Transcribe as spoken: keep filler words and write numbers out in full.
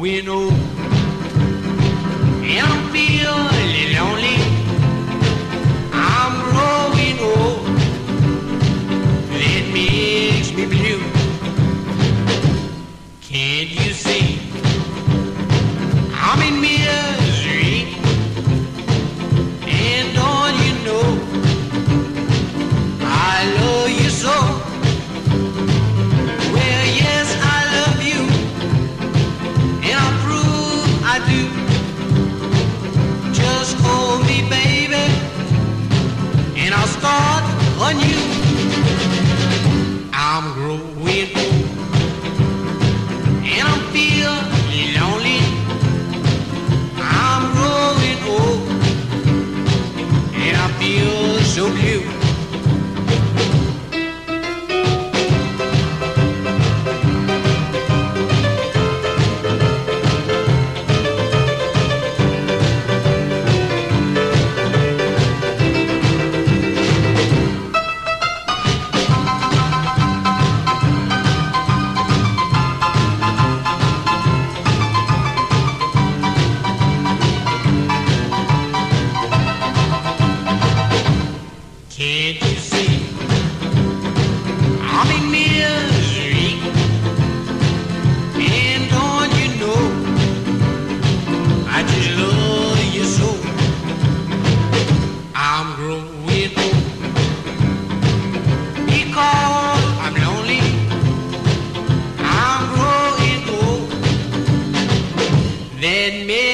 growing old, and I'm feeling lonely. I'm growing old, that makes me blue. Can't you see? I'm in misery, and don't you know I love you so? Well, yes, I love you, and I prove I do. Just hold me, baby, and I'll start anew. I'm growing old, and I'm feeling lonely. I'm growing old, and I feel so blue. Can't you see? I'm in misery, and don't you know I just love you so. I'm growing old because I'm lonely. I'm growing old, that makes